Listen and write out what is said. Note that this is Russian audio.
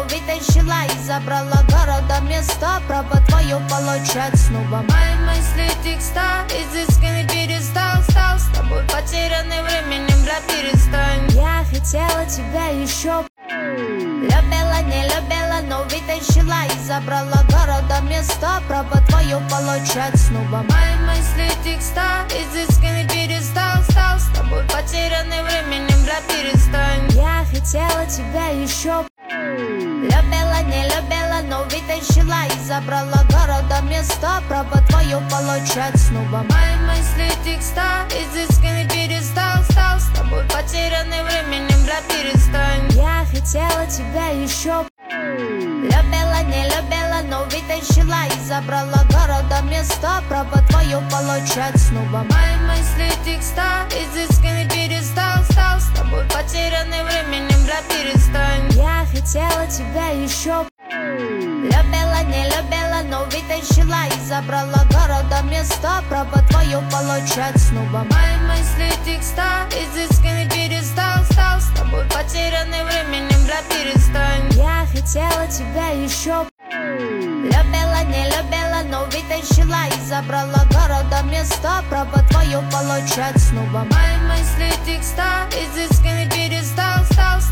вытащила и забрала города места. Право твое получать снова мои мысли, текста. Изысканный перестал, стал с тобой потерянный временем, бля, перестань. Я хотела тебя еще. Любила, не любила, но вытащила и забрала города места. Право твое получать снова мои мысли, текста. Изысканный перестал, стал с тобой потерянный временем, бля, перестань. Я хотела тебя еще. Любила, не любила, но вытащила и забрала города места. Право твое получать снова мои мысли, текста. Изысканный перестал, стал с тобой потерянный временем, бля, перестань. Я хотела тебя еще. Любила, не любила, но вытащила и забрала города места. Право твое получать снова мои мысли, текста. Изысканный перестал, стал с тобой потерянный временем, бля, перестань. Я хотела тебя еще. Любила, не любила, но вытащила и забрала города места. Право твое получать снова мои мысли, текста. Изысканный перестал, стал с тобой потерянный временем, бля, перестань. Я хотела тебя еще. Любила, не любила, но вытащила и забрала города места. Право твое получать снова мои мысли, текста. Изысканный перестал, стал с